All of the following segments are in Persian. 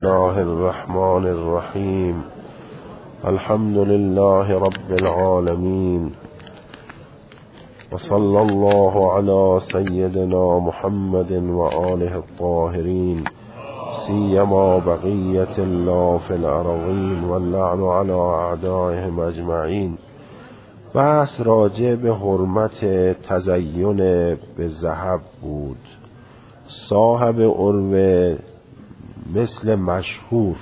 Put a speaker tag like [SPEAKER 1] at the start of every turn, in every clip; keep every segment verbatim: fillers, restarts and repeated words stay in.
[SPEAKER 1] الله الرحمن الرحیم. الحمد لله رب العالمین و صلی الله علی سیدنا محمد و آله الطاهرین سیما بقیت الله فی الارضین و اللعن علی اعدائهم اجمعین. بحث راجع به حرمت تزین به ذهب بود. صاحب عروه مثل مشهور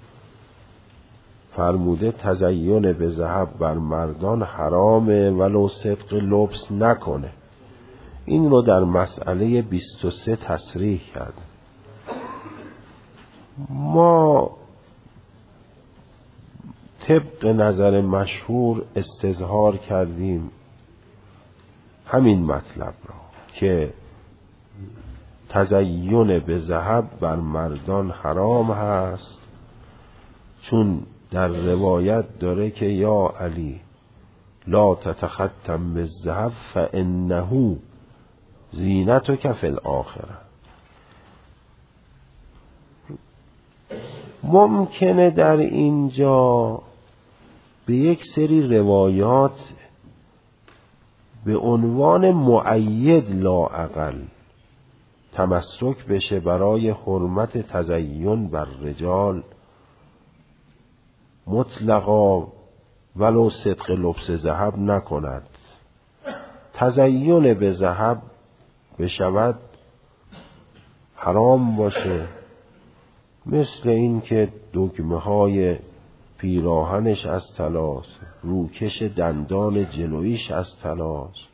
[SPEAKER 1] فرموده تزین به ذهب بر مردان حرامه ولو صدق لبس نکنه. این رو در مسئله بیست و سه تصریح کرد. ما طبق نظر مشهور استظهار کردیم همین مطلب را که تزین به ذهب بر مردان حرام هست، چون در روایت داره که یا علی لا تتختم بالذهب فانه زینتک فی الاخره. ممکنه در اینجا به یک سری روایات به عنوان مؤید لااقل تمسک بشه برای حرمت تزین بر رجال مطلقا ولو صدق لبس ذهب نکند. تزین به ذهب بشود حرام باشه، مثل این که دگمه های پیراهنش از طلاست، روکش دندان جلویش از طلاست.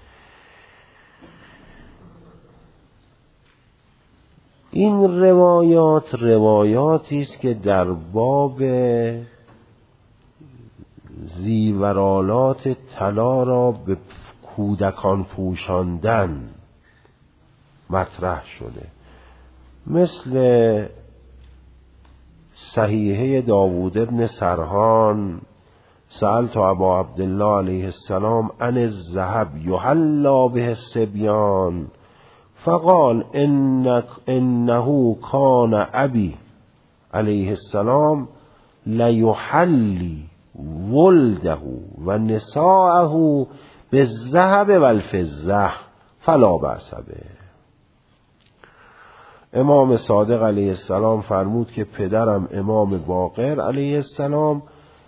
[SPEAKER 1] این روایات روایاتی است که در باب زیورالات طلا را به کودکان پوشاندن مطرح شده، مثل صحیحه داوود ابن سرحان سألت ابا عبدالله علیه السلام عن الذهب یحلی به الصبیان فقال إنك انه كان ابي علیه السلام لیحلی ولده و نساءه بالذهب والفضة فلا بأس به. امام صادق علیه السلام فرمود که پدرم امام باقر علیه السلام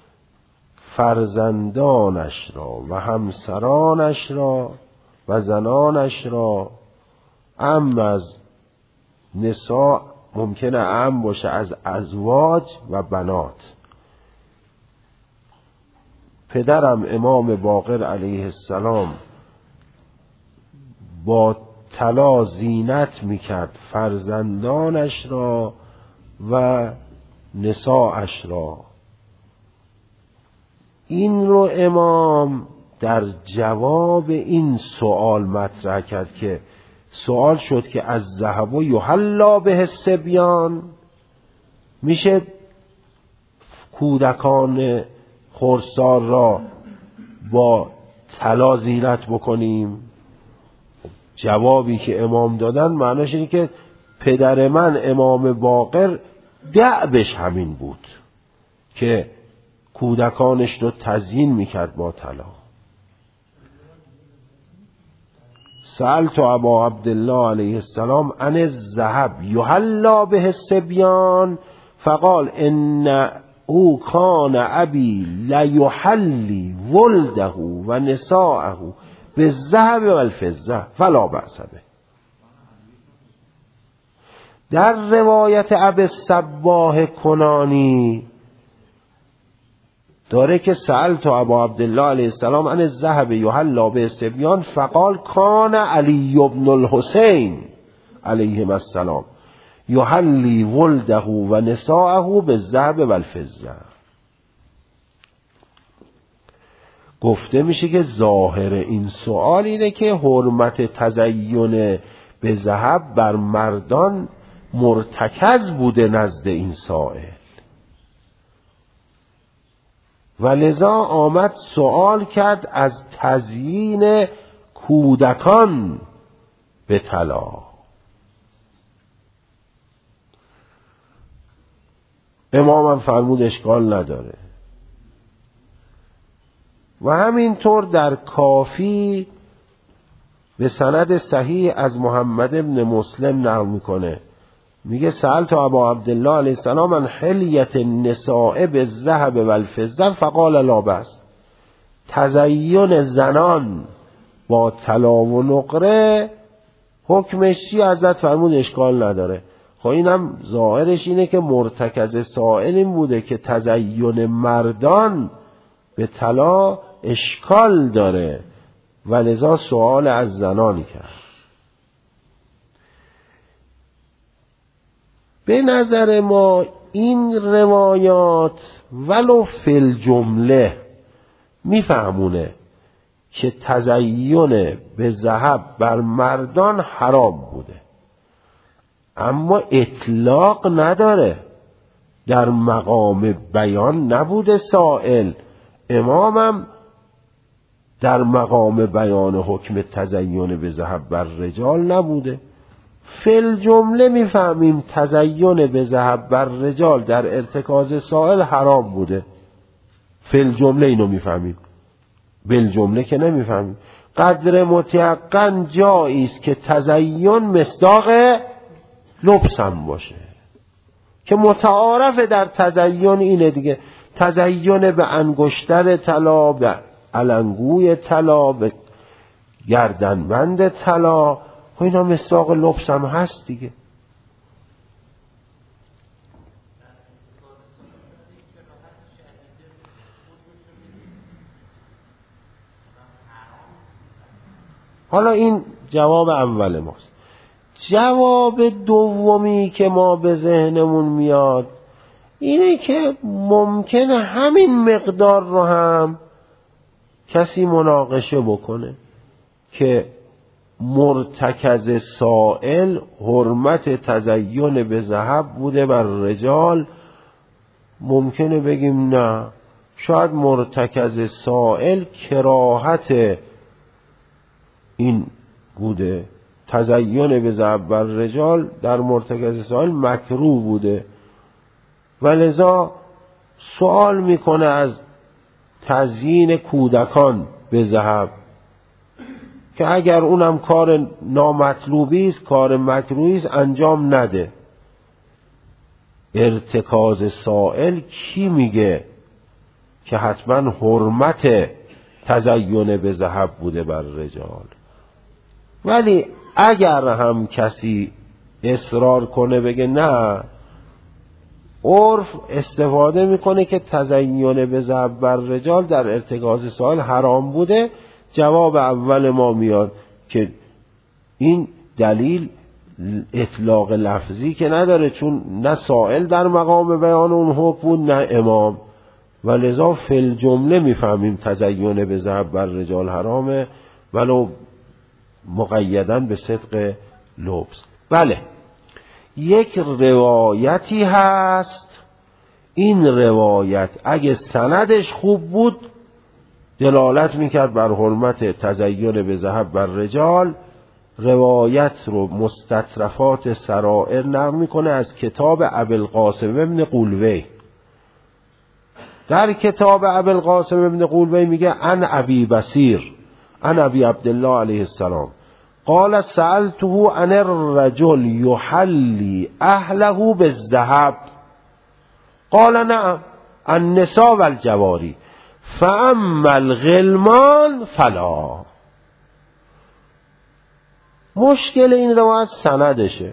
[SPEAKER 1] فرزندانش را و همسرانش را و زنانش را، ام از نساء ممکنه ام باشه از ازواج و بنات، پدرم امام باقر علیه السلام با طلا زینت میکرد فرزندانش را و نساءش را. این رو امام در جواب این سوال مطرح کرد که سوال شد که از ذهب و یحلی به الصبیان، میشه کودکان خردسال را با طلا زینت بکنیم؟ جوابی که امام دادن معناش اینه که پدر من امام باقر دأبش همین بود که کودکانش رو تزیین میکرد با طلا. سألت ابا عبدالله علیه السلام عن الذهب یحلی به الصبیان فقال ان او کان ابی لیحلی ولده و نساءه بالذهب والفضة فلا بأس به. در روایت ابی الصباح کنانی داره که سألت ابا عبدالله علیه السلام عن الذهب یحلی به الصبیان فقال کان علی ابن الحسین علیهم السلام یحلی ولده و نساءه بالذهب والفضة. گفته میشه که ظاهر این سوال اینه که حرمت تزین به ذهب بر مردان مرتکز بوده نزد این سائل و لذا آمد سوال کرد از تزیین کودکان به طلا. امامم فرمود اشکال نداره. و همینطور در کافی به سند صحیح از محمد ابن مسلم نقل میکنه، میگه سألت ابا عبدالله علیه السلام عن حلیت النساء بالذهب والفضه فقال لا بأس. تزین زنان با طلا و نقره حکمش چی؟ حضرت فرمود اشکال نداره. خب اینم ظاهرش اینه که مرتکز سائل این بوده که تزین مردان به طلا اشکال داره و لذا سوال از زنانی کرد. به نظر ما این روایات ولو فی الجمله میفهمونه که تزین به ذهب بر مردان حرام بوده، اما اطلاق نداره، در مقام بیان نبوده سائل، امامم در مقام بیان حکم تزین به ذهب بر رجال نبوده. فل جمله میفهمیم تزین به ذهب بر رجال در ارتکاز سائل حرام بوده، فل جمله اینو میفهمیم، بل جمله که نمیفهمیم. قدر متیقن جایی است که تزین مصداق لبس هم باشه، که متعارف در تزین اینه دیگه، تزین به انگشتر طلا، به علنگوی طلا، به گردنبند طلا، و اینا مصداق لبس هم هست دیگه. حالا این جواب اول ماست. جواب دومی که ما به ذهنمون میاد اینه که ممکنه همین مقدار رو هم کسی مناقشه بکنه که مرتکز سائل حرمت تزین به ذهب بوده بر رجال. ممکنه بگیم نه، شاید مرتکز سائل کراهت این بوده، تزین به ذهب بر رجال در مرتکز سائل مکروه بوده و لذا سوال میکنه از تزیین کودکان به ذهب که اگر اونم کار نامطلوبی است، کار مکروهی است، انجام نده. ارتکاز سائل کی میگه که حتما حرمت تزین به ذهب بوده بر رجال؟ ولی اگر هم کسی اصرار کنه بگه نه، عرف استفاده میکنه که تزین به ذهب بر رجال در ارتکاز سائل حرام بوده، جواب اول ما میاد که این دلیل اطلاق لفظی که نداره، چون نه سائل در مقام بیان اون حکم بود نه امام، و لذا فی الجمله میفهمیم تزین به ذهب بر رجال حرامه ولو مقیدن به صدق لبس. بله، یک روایتی هست، این روایت اگه سندش خوب بود دلالت میکرد بر حرمت تزین به ذهب بر رجال. روایت رو مستطرفات سرائر نقل میکنه از کتاب ابوالقاسم ابن قولوی. در کتاب ابوالقاسم ابن قولوی میگه عن ابی بصیر عن ابی عبدالله علیه السلام قال سألته عن الرجل يحلي اهله بالذهب قال نعم النساء والجواری فاما الغلمان فلا. مشکل این روایت سندشه.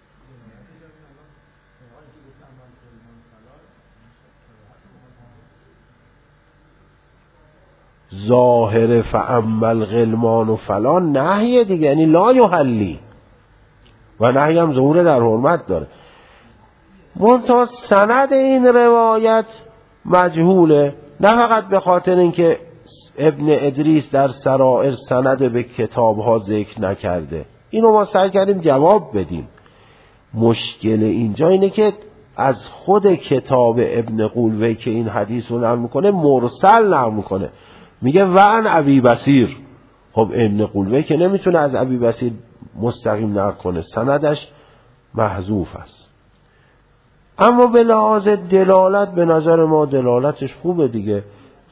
[SPEAKER 1] ظاهر فاما الغلمان و فلا نهیه دیگه، یعنی لا یحلی، و نهی هم ظهور در حرمت داره. منتها سند این روایت مجهوله، نه فقط به خاطر اینکه ابن ادریس در سرائر سند به کتابها ذکر نکرده، اینو ما سعی کردیم جواب بدیم. مشکل اینجا اینه که از خود کتاب ابن قولوی که این حدیث رو نقل میکنه مرسل نقل میکنه، میگه وعن ابی بصیر. خب ابن قولوی که نمیتونه از ابی بصیر مستقیم نقل کنه، سندش محذوف است. اما به لحاظ دلالت به نظر ما دلالتش خوبه دیگه.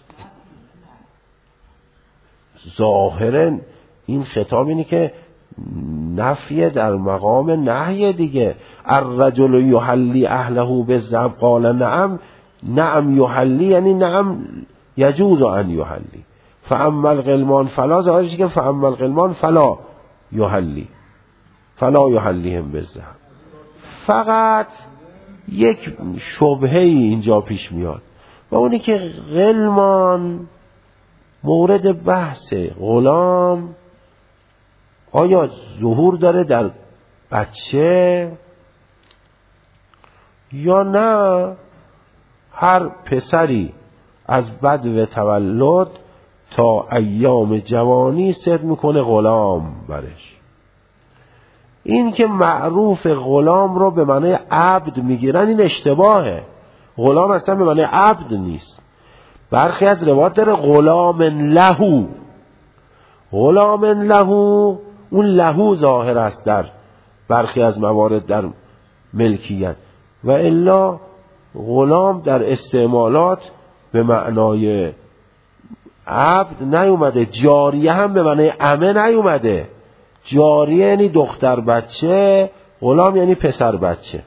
[SPEAKER 1] ظاهرا این خطاب اینه که نفی در مقام نهی دیگه. الرجل یحلی اهله بالذهب قال نعم، نعم یحلی یعنی نعم یجوز ان یحلی. فاما الغلمان فلا، ظاهرش که فاما الغلمان فلا یحلی، فلا یحلیهم بالذهب. فقط یک شبهه اینجا پیش میاد و اونی که غلمان مورد بحث، غلام آیا ظهور داره در بچه یا نه هر پسری از بدو تولد تا ایام جوانی صد میکنه غلام برش. این که معروف غلام رو به معنی عبد میگیرن این اشتباهه. غلام اصلا به معنی عبد نیست. برخی از روایات داره غلام لهو، غلام لهو، اون لهو ظاهر است در برخی از موارد در ملکیت، و الا غلام در استعمالات به معنای عبد نیومده. جاریه هم به معنی امه نیومده. جاریه یعنی دختر بچه، غلام یعنی پسر بچه.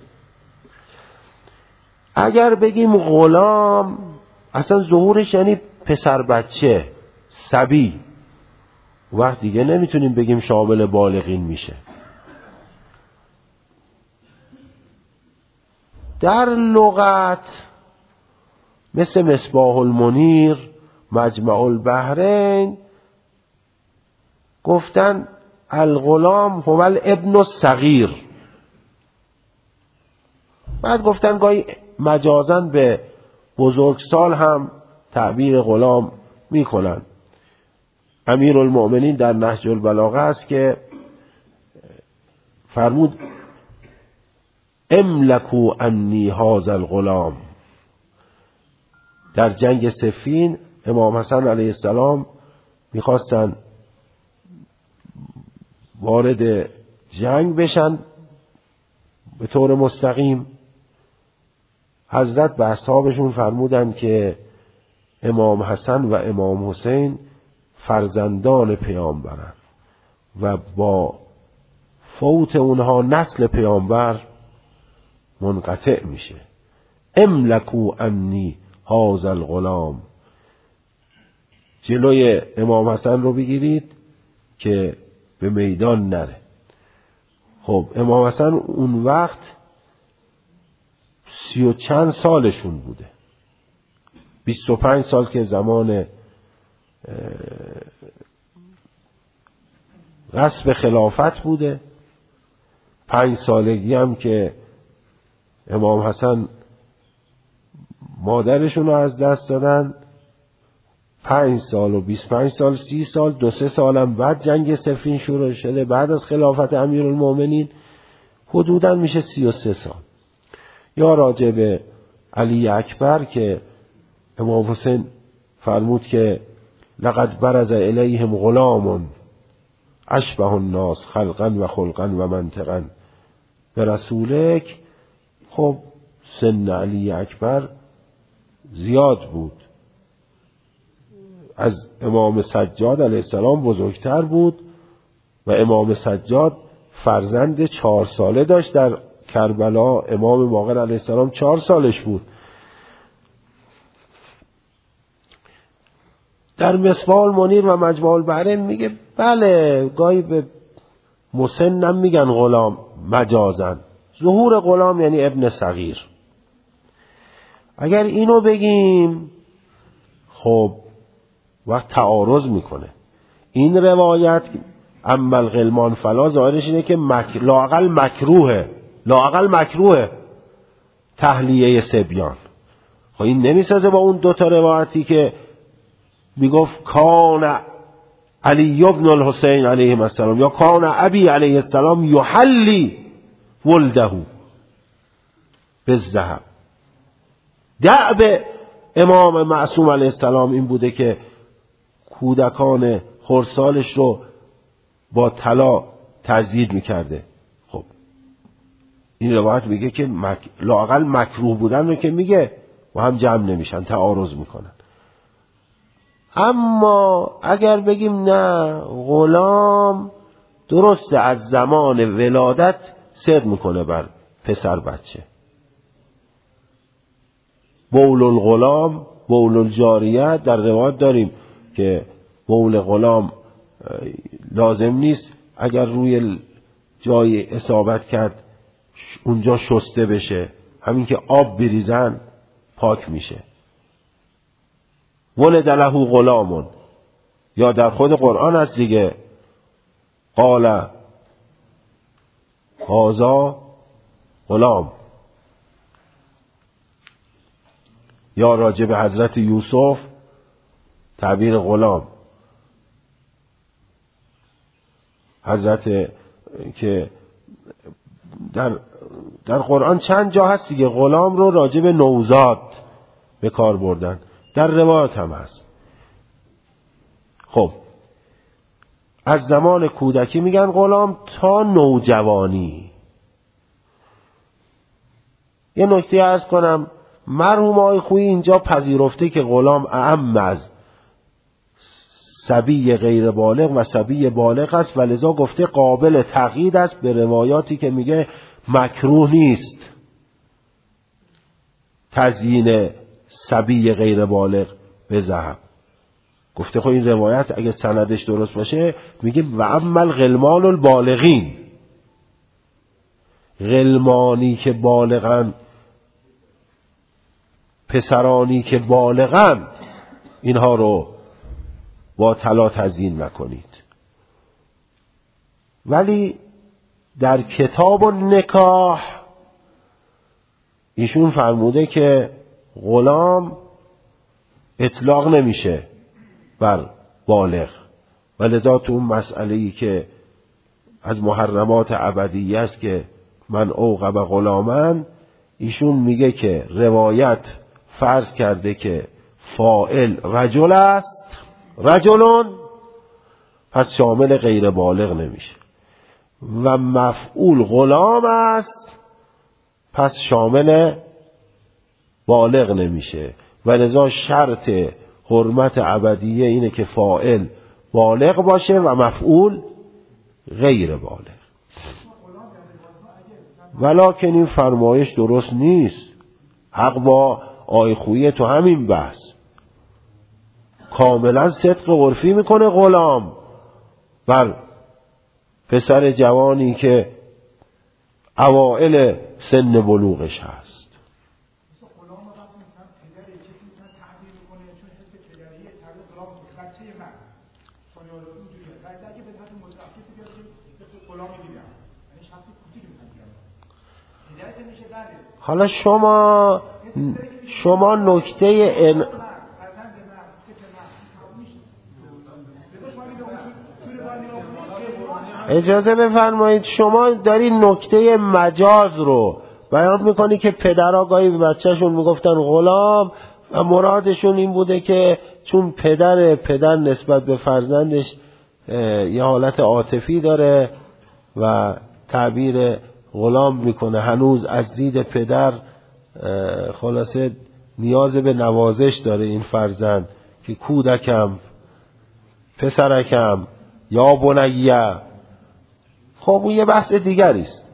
[SPEAKER 1] اگر بگیم غلام اصلا ظهورش یعنی پسر بچه، صبی، وقت دیگه نمیتونیم بگیم شامل بالغین میشه. در لغت مثل مصباح المنیر، مجمع البحرین گفتن الغلام هو الابن الصغیر. بعد گفتن گاهی مجازن به بزرگسال هم تعبیر غلام میکنن. امیر المؤمنین در نهج البلاغه است که فرمود املکو انی هذا الغلام. در جنگ صفین امام حسن علیه السلام میخواستن وارد جنگ بشن به طور مستقیم. حضرت به اصحابشون فرمودن که امام حسن و امام حسین فرزندان پیامبرن و با فوت اونها نسل پیامبر منقطع میشه. املکو انی هذا الغلام. جلوی امام حسن رو بگیرید که به میدان نره. خب امام حسن اون وقت سی و چند سالشون بوده، بیست و پنج سال که زمان غصب خلافت بوده، پنج سالگی هم که امام حسن مادرشون رو از دست دادن، پنج سال و بیست پنج سال، سی سال، دو سه سالم بعد جنگ صفین شروع شده بعد از خلافت امیرالمومنین، حدوداً میشه سی و سه سال. یا راجع به علی اکبر که امام حسین فرمود که لقد برز الیهم غلام اشبه الناس خلقا و خلقا و منطقا به رسولک. خب سن علی اکبر زیاد بود، از امام سجاد علیه السلام بزرگتر بود و امام سجاد فرزند چهار ساله داشت در کربلا. امام باقر علیه السلام چهار سالش بود. در مصباح المنیر و مجمع البحرین میگه بله گاهی به مسنم میگن غلام مجازن. ظهور غلام یعنی ابن صغیر. اگر اینو بگیم خب وقت تعارض میکنه. این روایت اما الغلمان فلا ظاهرش اینه که مک... لااقل مکروهه، لااقل مکروهه تحلیه صبیان. خب این نمیسازه با اون دوتا روایتی که میگفت کان علی ابن الحسین علیه السلام یا کان ابی علیه السلام یحلی ولده بالذهب. دأب امام معصوم علیه السلام این بوده که کودکان خردسالش رو با طلا تزیید میکرده. خب این روایت میگه که مک... لااقل مکروه بودن رو که میگه و هم جمع نمیشن، تعارض میکنن. اما اگر بگیم نه غلام درسته از زمان ولادت صدق میکنه بر پسر بچه، بول الغلام بول الجاریه در روایت داریم که بول غلام لازم نیست اگر روی جای اصابت کرد اونجا شسته بشه، همین که آب بریزن پاک میشه. ولد له غلامون، یا در خود قرآن هست دیگه، قال هذا غلام، یا راجع به حضرت یوسف تعبیر غلام، حضرت که در در قرآن چند جا هست دیگه غلام رو راجع به نوزاد به کار بردن، در روایات هم هست. خب از زمان کودکی میگن غلام تا نوجوانی. یه نکته عرض کنم، مرحوم آقای خویی اینجا پذیرفته که غلام اعم از صبی غیر بالغ و صبی بالغ است و لذا گفته قابل تقیید است به روایاتی که میگه مکروه نیست تزیین صبی غیر بالغ به ذهب. گفته خب این روایت اگه سندش درست باشه میگه و اما الغلمان البالغین، غلمانی که بالغن، پسرانی که بالغن، اینها رو با طلا تزیین نکنید. ولی در کتاب النکاح ایشون فرموده که غلام اطلاق نمیشه بر بالغ، و لذا تو اون مسئله‌ای که از محرمات ابدیه است که من اوقب غلامن، ایشون میگه که روایت فرض کرده که فاعل رجل است، رجلون، پس شامل غیر بالغ نمیشه، و مفعول غلام است پس شامل بالغ نمیشه، و لذا شرط حرمت ابدیه اینه که فاعل بالغ باشه و مفعول غیر بالغ. ولکن این فرمایش درست نیست. حق با آقای خویی تو همین بحث کاملا صدق عرفی میکنه غلام بر پسر جوانی که اوائل سن بلوغش هست. حالا شما شما نکته ان... اجازه بفرمایید، شما داری نکته مجاز رو بیان میکنی که پدرها گاهی به بچهشون میگفتن غلام و مرادشون این بوده که چون پدر پدر نسبت به فرزندش یه حالت عاطفی داره و تعبیر غلام میکنه، هنوز از دید پدر خلاصه نیاز به نوازش داره این فرزند که کودکم، پسرکم، یا بنیه. خب اون یه بحث دیگری است.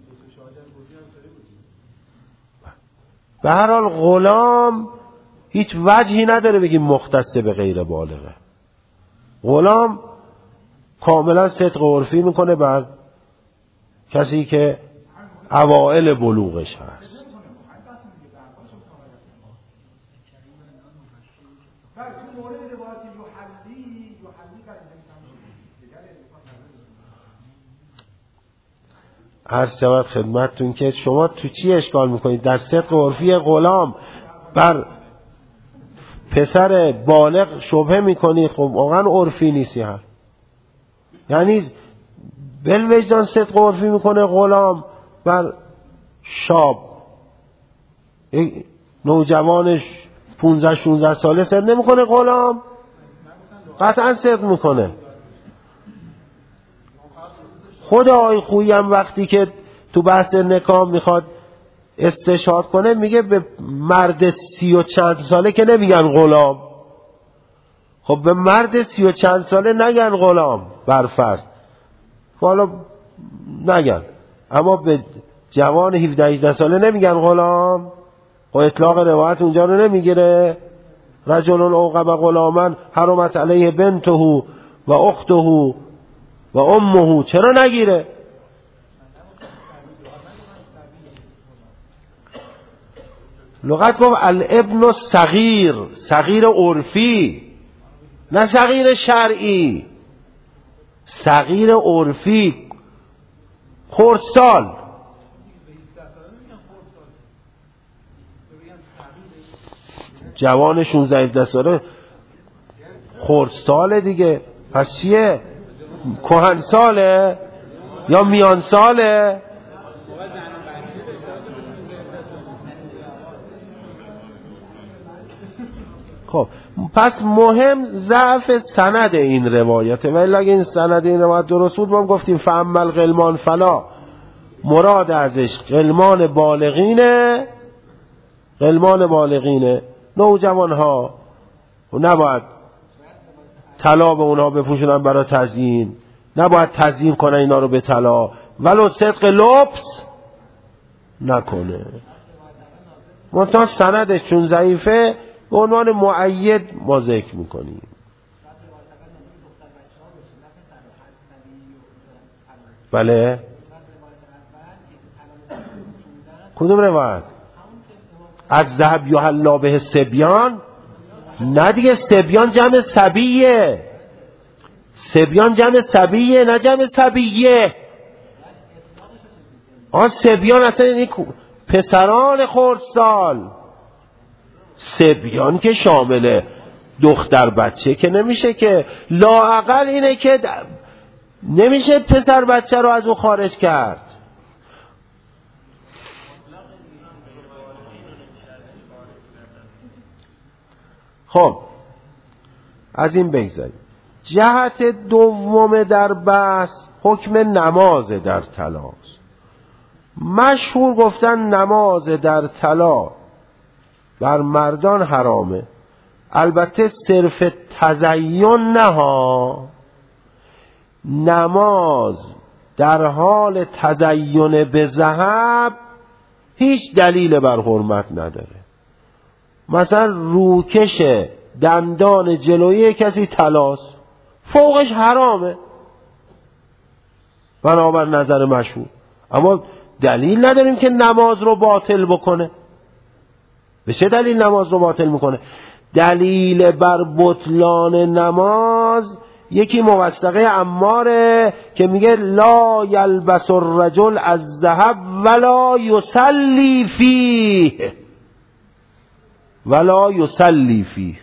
[SPEAKER 1] به هر حال غلام هیچ وجهی نداره بگیم مختص به غیر بالغه. غلام کاملا صدق عرفی میکنه بر کسی که اوائل بلوغش هست. عرض شود خدمتتون که شما تو چی اشکال میکنید؟ در صدق عرفی غلام بر پسر بالغ شبهه میکنید؟ خب واقعا عرفی نیستی هم. یعنی بالوجدان صدق عرفی میکنه غلام بر شاب، نوجوانش پونزده شونزده ساله صدق نمیکنه غلام؟ قطعا صدق میکنه. خود آقای خویی هم وقتی که تو بحث نکاح میخواد استشهاد کنه میگه به مرد سی و چند ساله که نمیگن غلام. خب به مرد سی و چند ساله نگن غلام برفرض، حالا نگن، اما به جوان هفده هجده ساله نمیگن غلام. و اطلاق روایت اونجا رو نمیگیره. رجل اوقب غلاما حرمت علیه بنته و اخته و امه، چرا نگیره؟ لغت گفت الابن صغیر، صغیر عرفی نه صغیر شرعی، صغیر عرفی، خردسال. جوان شانزده هفده ساله خردساله دیگه، پس چیه؟ کهنساله یا میانساله؟ خب پس مهم ضعف سند این روایته، ولی اگه این سند این روایت درست بود ما گفتیم فعمل غلمان فلا، مراد ازش غلمان بالغینه، غلمان بالغینه، نوجوان ها، و نباید طلا به اونها بپوشونن برای تزیین، نباید تزیین کنن اینا رو به طلا، ولو صدق لبس نکنه. منتها سندش چون ضعیفه به عنوان مؤید ما ذکر میکنیم. بله کدوم روایت؟ از ذهب یحلا به سبیان؟ نه دیگه، سبیان جمع سبیه، سبیان جمع سبیه نه جمع سبیه. آن سبیان اصلا یعنی پسران خردسال، سبیان که شامل دختر بچه که نمیشه، که لااقل اینه که نمیشه پسر بچه رو از او خارج کرد. خب از این بگذاریم. جهت دوم در بحث حکم نماز در طلاق. مشهور گفتن نماز در طلاق بر مردان حرامه، البته صرف تزین نه ها، نماز در حال تزین به ذهب هیچ دلیل بر حرمت نداره. مثلا روکش دندان جلویی کسی طلاست، فوقش حرامه بنابر نظر مشهور، اما دلیل نداریم که نماز رو باطل بکنه. به چه دلیل نماز رو باطل میکنه؟ دلیل بر بطلان نماز یکی موثقه عماره که میگه لا یلبس الرجل از ذهب ولا یصلی فیه، ولا یصلی فیه.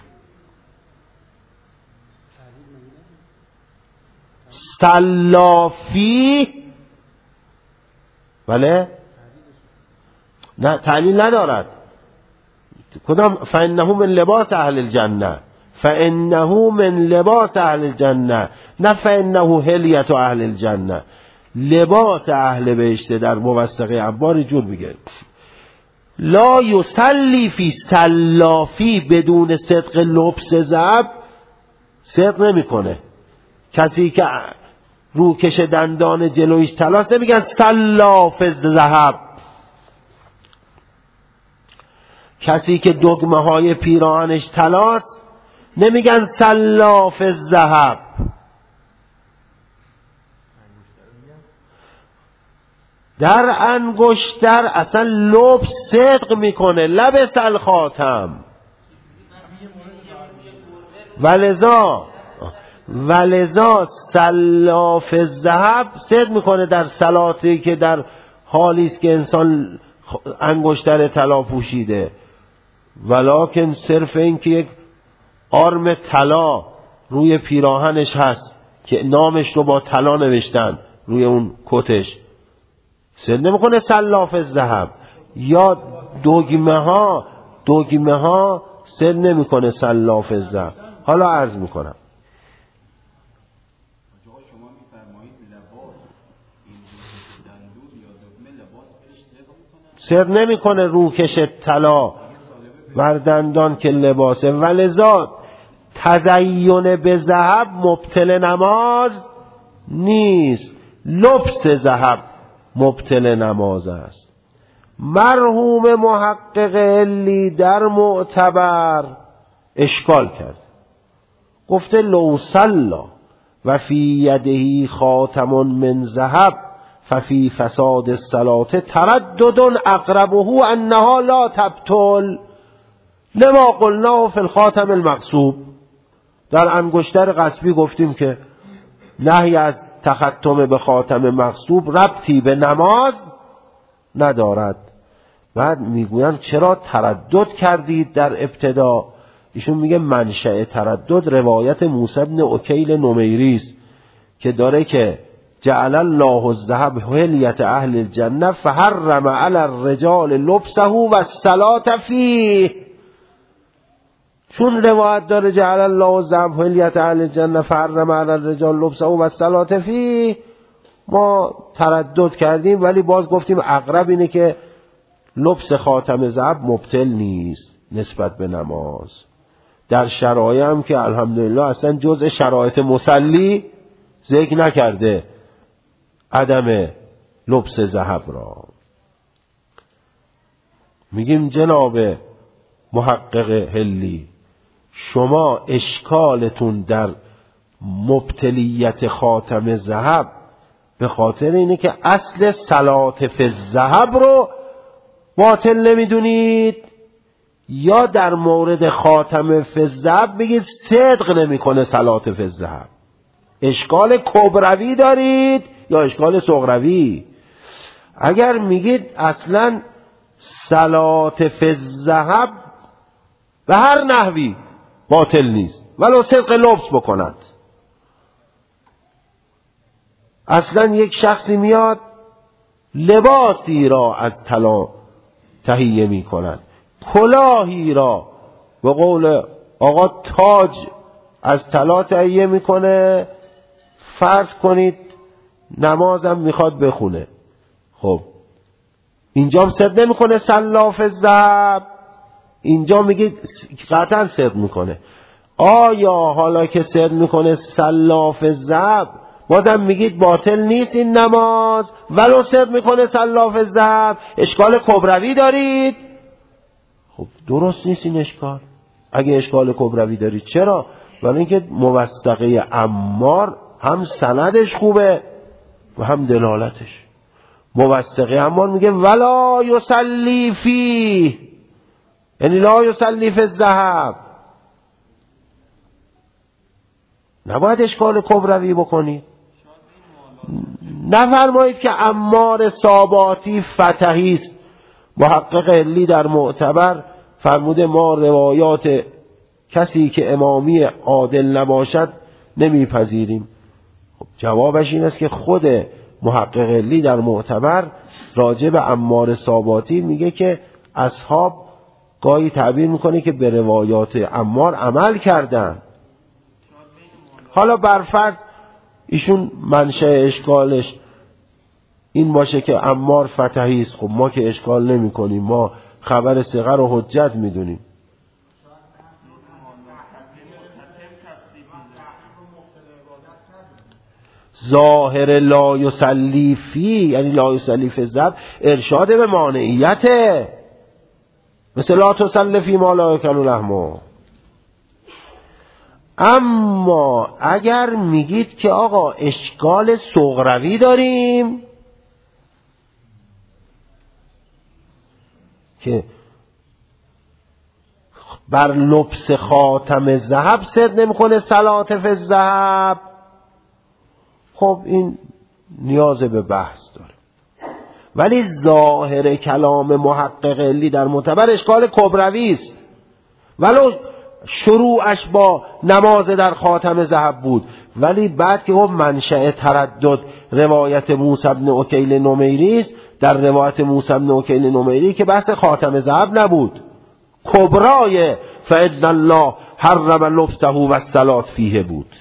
[SPEAKER 1] صلافی، بله نه تعلیل ندارد. کدام؟ فانه من لباس اهل الجنه، فانه من لباس اهل الجنه، نه فانه حلیت اهل الجنه. لباس اهل بهشت در موثقه عبار جور میگه لا یصلی فی، صلافی بدون صدق لبس ذهب صدق نمیکنه. کسی که روکش دندان جلویش طلاست نمیگن صلاف ذهب. کسی که دگمه های پیراهنش طلاست نمیگن صلاف ذهب. در انگشتر اصلا لبس صدق میکنه، لبس الخاتم. ولذا ولذا صلاف الذهب صدق میکنه در صلاتی که در حالی است که انسان انگشتر طلا پوشیده، ولکن صرف این که یک آرم طلا روی پیراهنش هست که نامش رو با طلا نوشتن روی اون کتش، صدق نمیکنه صلاف الذهب. یا دگمه ها دگمه ها صدق نمیکنه صلاف الذهب. حالا عرض میکنم سر نمیکنه روکش طلا وردندان که لباسه. ولذا تزین به ذهب مبطل نماز نیست، لبس ذهب مبطل نماز است. مرحوم محقق علی در معتبر اشکال کرد، گفته لو صلی و فی یده خاتم من ذهب ففی فساد الصلاة تردد اقربه انها لا تبطل لما قلناه فی الخاتم المغصوب. در انگشتر غصبی گفتیم که نهی از تختم به خاتم مغصوب ربطی به نماز ندارد. بعد میگویند چرا تردد کردید در ابتدا؟ ایشون میگه منشأ تردد روایت موسی بن عکیل نمیری است که داره که جعل الله الذهب حلیة اهل الجنه فحرم علی الرجال لبسه و الصلاة فیه. چون روایت داره جعل الله الذهب حلیة اهل الجنه فحرم علی الرجال لبسه و الصلاة فیه، ما تردد کردیم، ولی باز گفتیم اقرب اینه که لبس خاتم ذهب مبطل نیست نسبت به نماز. در شرایع هم که الحمدلله اصلا جزء شرایط مصلی ذکر نکرده عدم لبس ذهب را. میگیم جناب محقق حلی، شما اشکالتون در مبتلیت خاتم ذهب به خاطر اینه که اصل صلات فی الذهب رو باطل نمیدونید، یا در مورد خاتم فی الذهب بگید صدق نمیکنه صلات فی الذهب. اشکال کبروی دارید یا اشکال صغروی؟ اگر میگید اصلا صلات فی الذهب به هر نحوی باطل نیست ولو صدق لبس بکند، اصلا یک شخصی میاد لباسی را از طلا تهیه می کند، کلاهی را به قول آقا تاج از طلا تهیه میکنه، فرض کنید نمازم میخواد بخونه، خب اینجا هم صدق نمیکنه سلاف الذهب، اینجا میگید قطعا صدق میکنه. آیا حالا که صدق میکنه سلاف الذهب بازم میگید باطل نیست این نماز ولو صدق میکنه سلاف الذهب؟ اشکال کبروی دارید؟ خب درست نیست این اشکال. اگه اشکال کبروی دارید چرا؟ برای اینکه موثقه عمار هم سندش خوبه و هم دلالتش. موثقه عمار میگه ولا یصلی فیه، یعنی لا یصلی فی الذهب، نباید اشکال کبروی بکنید. نفرمایید که عمار ساباتی فتحی است. محقق علی در معتبر فرموده ما روایات کسی که امامی عادل نباشد نمیپذیریم. خب جوابش این است که خود محقق علی در معتبر راجع به عمار ساباتی میگه که اصحاب گاهی تعبیر میکنه که به روایات عمار عمل کردن. حالا برفرض ایشون منشأ اشکالش این باشه که عمار فتحی است، خب ما که اشکال نمی کنیم، ما خبر صغر رو حجت میدونیم. ظاهر لا یصلی فی یعنی لا یصلی فی الذهب ارشاد به مانعیته، مثل لا تصلی فی ما لا یاکل لحمه. اما اگر میگید که آقا اشکال صغروی داریم که بر لبس خاتم ذهب صدق نمیکنه صلات فی الذهب، خب این نیاز به بحث داره. ولی ظاهر کلام محقق علی در معتبر اشکال کبروی است، ولو شروعش با نماز در خاتم ذهب بود، ولی بعد که گفت منشأ تردد روایت موسی بن عکیل نمیری است، در روایت موسی بن عکیل نمیری که بحث خاتم ذهب نبود، کبرای فإن الله حرم لبسه و الصلاة فیه بود.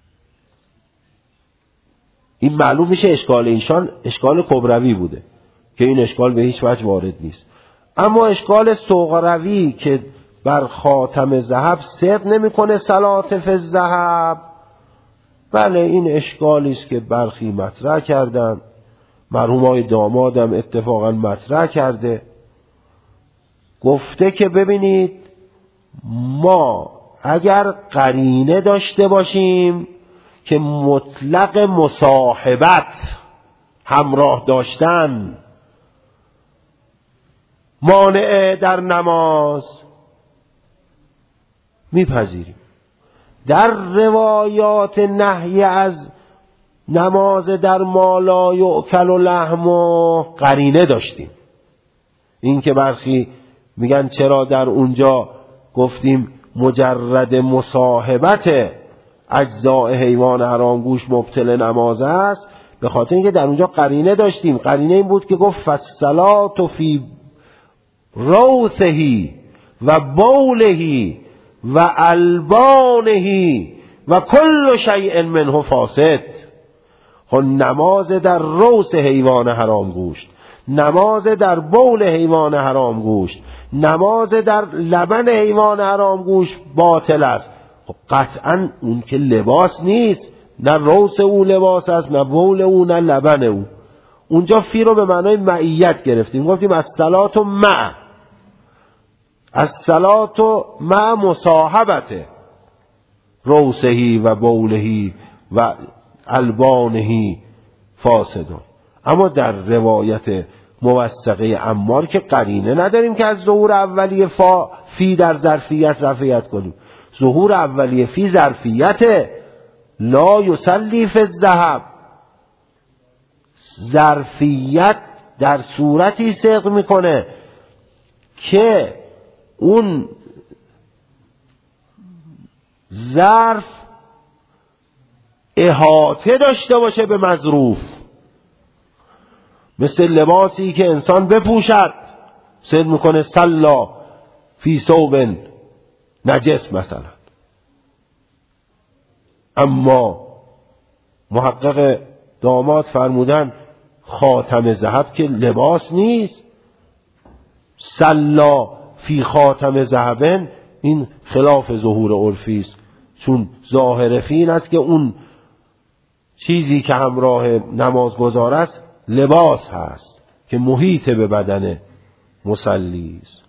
[SPEAKER 1] این معلوم میشه اشکال ایشان اشکال کبروی بوده. که این اشکال به هیچ وجه وارد نیست. اما اشکال سغراوی که بر خاتم ذهب صدق نمیکنه صلات فی الذهب، بله این اشکالی است که برخی مطرح کردن، مرحوم آقای دامادم اتفاقا مطرح کرده، گفته که ببینید ما اگر قرینه داشته باشیم که مطلق مصاحبت همراه داشتن مانع در نماز میپذیریم. در روایات نهی از نماز در ما لا یؤکل لحم و قرینه داشتیم. این که برخی میگن چرا در اونجا گفتیم مجرد مصاحبت اجزاء حیوان حرامگوش مبطل نماز است، به خاطر اینکه در اونجا قرینه داشتیم. قرینه این بود که گفت فالصلاة فی روثه و بوله و البانه و کل شیء منه فاسد. خب نماز در روث حیوان حرام گوشت، نماز در بول حیوان حرام گوشت، نماز در لبن حیوان حرام گوشت باطل است. خب قطعا اون که لباس نیست، نه روث او لباس است، نه بول او، نه لبن او. اونجا فی رو به معنای معیت گرفتیم، گفتیم الصلاة مع الصلاة مع مصاحبته روثه و بوله و البانه فاسدون. اما در روایت موثقه عمار که قرینه نداریم که از ظهور اولیه فا فی در ظرفیت رفعیت کنیم. ظهور اولیه فی ظرفیت لا یصلی فی الذهب، ظرفیت در صورتی صدق میکنه که اون ظرف احاطه داشته باشه به مظروف، مثل لباسی که انسان بپوشد صدق میکنه صلا فی ثوب نجس مثلا. اما محقق داماد فرمودن خاتم ذهب که لباس نیست، صلا فی خاتم ذهبن این خلاف ظهور عرفی است، چون ظاهر فی این است که اون چیزی که همراه نمازگزار است لباس هست که محیط به بدن مصلی است.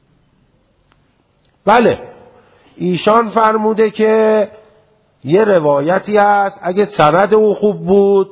[SPEAKER 1] بله ایشان فرموده که یه روایتی هست اگه سند او خوب بود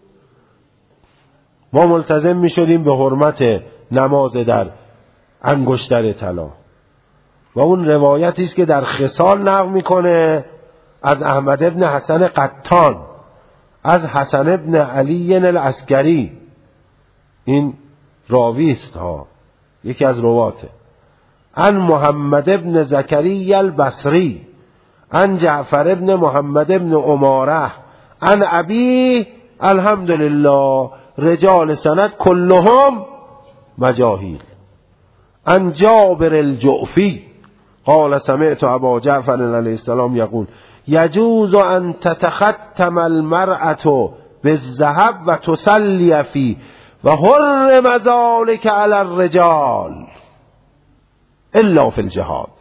[SPEAKER 1] ما ملتزم می شدیم به حرمت نماز در انگشتر طلا، و اون روایتی است که در خصال نقل میکنه از احمد ابن حسن قطان از حسن ابن علی العسکری، این راوی است ها، یکی از رواته، عن محمد ابن زکری البصری عن جعفر ابن محمد ابن عماره عن ابی الحمدلله رجال سند كلهم مجاهیل عن جابر الجعفی قال سمعت ابا جعفر علیه السلام یقول یجوز ان تتختم المرأة بالذهب و تصلی فی و حرم ذلك علی الرجال الا فی الجهاد.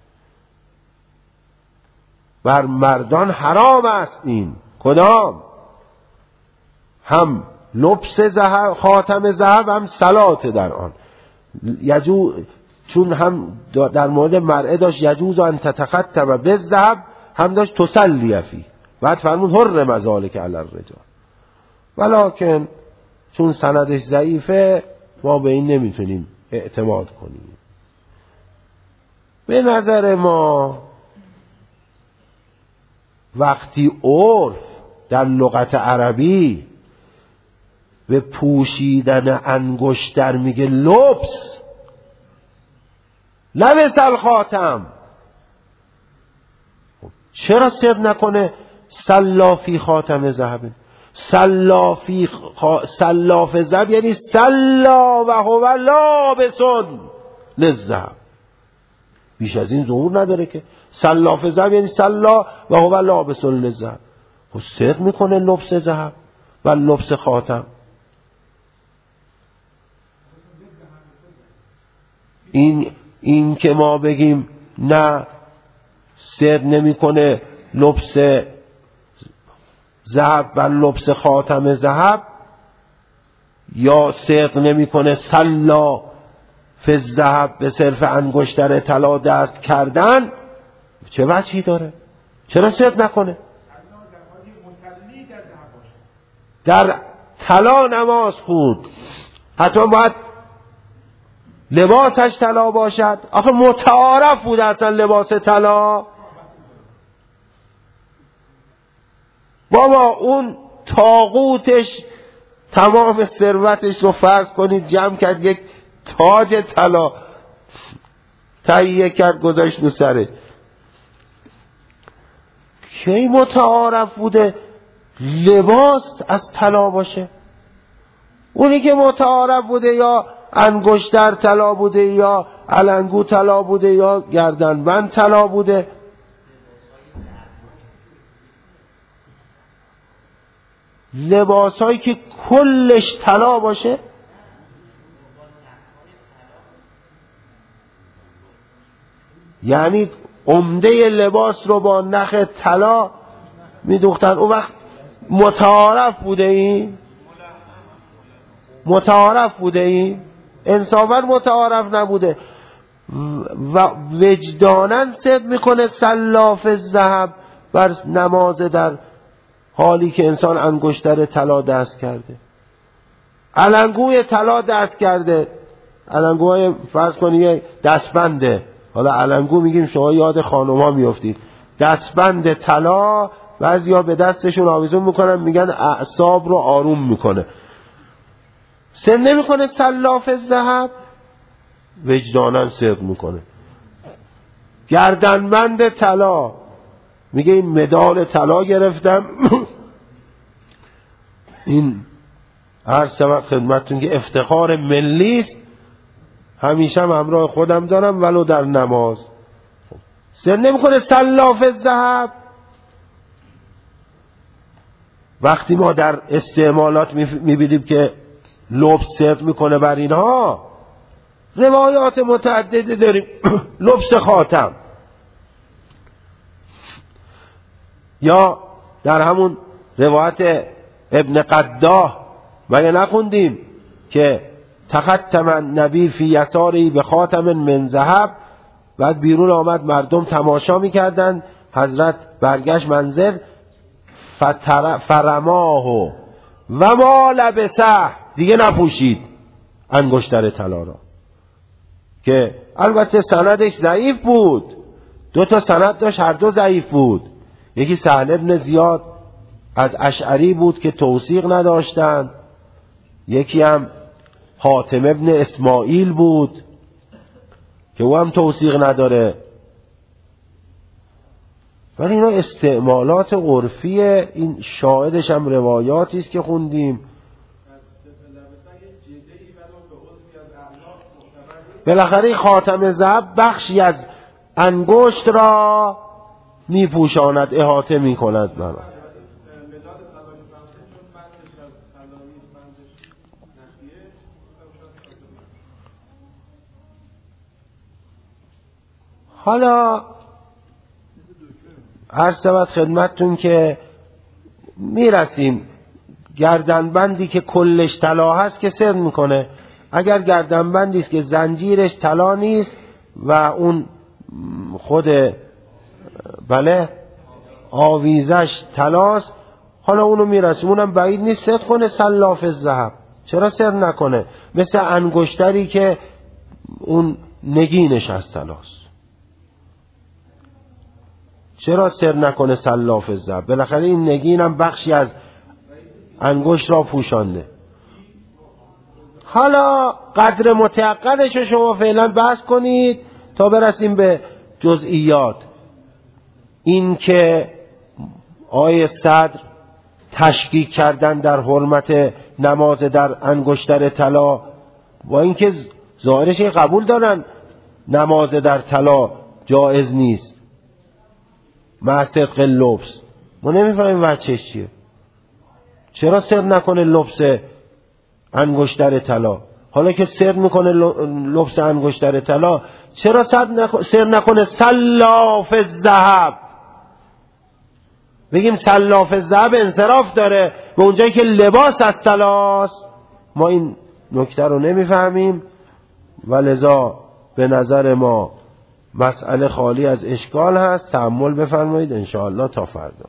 [SPEAKER 1] بر مردان حرام است این. کدام؟ هم لبس ذهب، خاتم ذهب، هم صلات در آن. یجوز، چون هم در مورد مرأه داشت یجوز ان تتختم بالذهب، هم داشت تصلی فی، بعد فرمود حرم ذلك علی الرجال. ولکن چون سندش ضعیفه ما به این نمیتونیم اعتماد کنیم. به نظر ما وقتی عرف در لغت عربی به پوشیدن انگشتر میگه لبس، لبس الخاتم، چرا صدق نکنه صلا فی خاتم ذهب؟ صلا فی خا... صلا فی ذهب یعنی صلا و هو لابسون للذهب، بیش از این ظهور نداره که. صلا فی ذهب یعنی صلا و هو لابسون للذهب، خب صدق میکنه لبس ذهب و لبس خاتم. این این که ما بگیم نه صدق نمیکنه لبس ذهب بر لبس خاتم ذهب، یا صدق نمیکنه سلا فی الذهب به صرف انگشتر طلا دست کردن، چه وجهی داره؟ چرا صدق نکنه؟ در طلا نماز خود حتی باید لباسش طلا باشد؟ آخه متعارف بود اصلا لباس طلا. بابا اون طاغوتش تمام ثروتش رو فرض کنید جمع کرد یک تاج طلا تهیه کرد گذاشت رو سره. کی متعارف بوده لباس از طلا باشه؟ اونی که متعارف بوده یا انگشتر طلا بوده یا علنگو طلا بوده یا گردنبند طلا بوده. لباس هایی که کلش طلا باشه، یعنی عمده لباس رو با نخ طلا میدوختن، اون وقت متعارف بوده این؟ متعارف بوده این؟ انصافا متعارف نبوده. و وجدانن صدق میکنه سلاف الذهب بر نماز در حالی که انسان انگشتر طلا دست کرده، علنگوی طلا دست کرده. علنگوهای فرض کنید دستبنده، حالا علنگو میگیم شما یاد خانوما میافتید، دستبند طلا بعضیا به دستشون آویزون میکنن میگن اعصاب رو آروم میکنه. صدق نمیکنه سلاف الذهب، وجدانن صدق میکنه. گردنبند طلا میگه این مدال طلا گرفتم این هر سبب خدمتتون که افتخار ملی است، همیشه هم همراه خودم دارم ولو در نماز. صدق نمیکنه سلاف الذهب. وقتی ما در استعمالات میبینیم که لبس صدق میکنه بر اینها، روایات متعددی داریم. لبس خاتم، یا در همون روایت ابن قداه مگه نخوندیم که تختم النبی فی یساری به خاتم من ذهب، بعد بیرون آمد مردم تماشا میکردن، حضرت برگشت منزل فرماه و ما لبسه، دیگه نپوشید انگشتر طلا را، که البته سندش ضعیف بود، دو تا سند داشت هر دو ضعیف بود. یکی سهل ابن زیاد از اشعری بود که توثیق نداشتند، یکی هم حاتم ابن اسماعیل بود که او هم توثیق نداره. ولی اینا استعمالات عرفی، این شاهدش هم روایاتی است که خوندیم. بالاخره خاتم ذهب بخشی از انگشت را میپوشاند، احاطه میکند. من حالا هر سبت خدمتتون که میرسیم گردنبندی که کلش طلا هست که صدق میکنه. اگر گردنبندی است که زنجیرش طلا نیست و اون خود بله آویزش طلاست، حالا اونو میرسیم، اونم بعید نیست صدق کنه سلاف الذهب. چرا صدق نکنه؟ مثل انگشتری که اون نگینش از طلاست، چرا صدق نکنه سلاف الذهب؟ بالاخره این نگینم بخشی از انگشت را پوشانده. حالا قدر متعقلش رو شما فعلا بحث کنید تا برسیم به جزئیات. این که آیه صدر تشکیک کردن در حرمت نماز در انگشتر طلا، با اینکه ظاهرش قبول دارن نماز در طلا جایز نیست مع صدق لبس، ما نمیفهمیم وجهش چیه. چرا صدق نکنه لبس انگشتر طلا؟ حالا که سر میکنه لبس انگشتر طلا، چرا سر نکنه سلاف الذهب؟ بگیم سلاف الذهب انصراف داره به اونجایی که لباس از طلاست. ما این نکته رو نمیفهمیم و لذا به نظر ما مسئله خالی از اشکال هست. تأمل بفرمایید انشاءالله تا فردا.